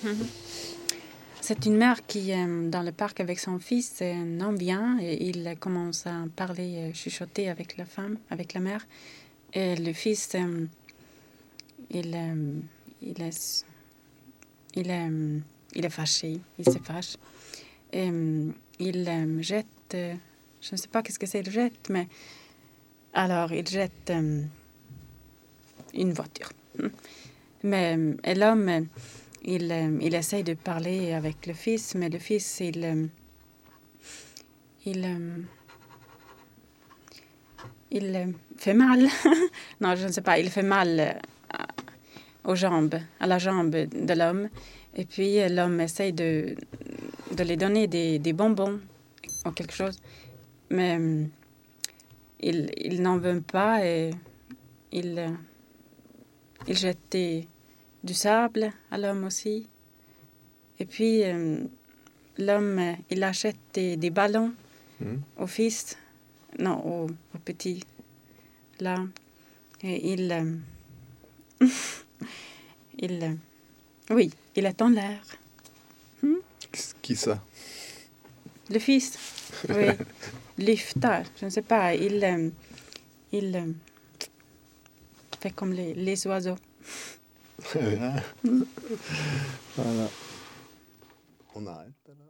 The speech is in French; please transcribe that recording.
C'est une mère qui est dans le parc avec son fils. Un homme vient et il commence à parler, chuchoter avec la femme, avec la mère. Et le fils, il, il est, il est fâché, il se fâche. Et, il jette, je ne sais pas qu'est-ce que c'est, il jette, mais alors il jette une voiture. Mais et l'homme, il essaye de parler avec le fils, mais le fils, il fait mal. Non, je ne sais pas, il fait mal aux jambes, à la jambe de l'homme. Et puis l'homme essaye de lui donner des bonbons ou quelque chose. Mais il n'en veut pas et il jette du sable à l'homme aussi. Et puis l'homme, il achète des ballons au fils, non, au petit, là. Et oui, il est en l'air. Qui ça? Le fils, oui. Lyfta, je ne sais pas, il fait comme les oiseaux. Voilà. On arrête là.